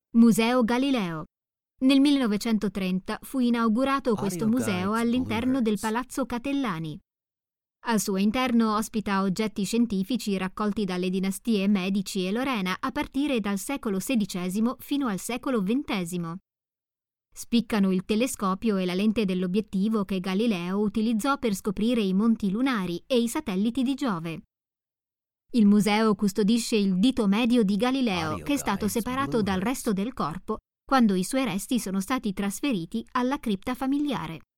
Museo Galileo. Nel 1930 fu inaugurato questo museo all'interno del Palazzo Catellani. Al suo interno ospita oggetti scientifici raccolti dalle dinastie Medici e Lorena a partire dal secolo XVI fino al secolo XX. Spiccano il telescopio e la lente dell'obiettivo che Galileo utilizzò per scoprire i monti lunari e i satelliti di Giove. Il museo custodisce il dito medio di Galileo, che è stato separato dal resto del corpo quando i suoi resti sono stati trasferiti alla cripta familiare.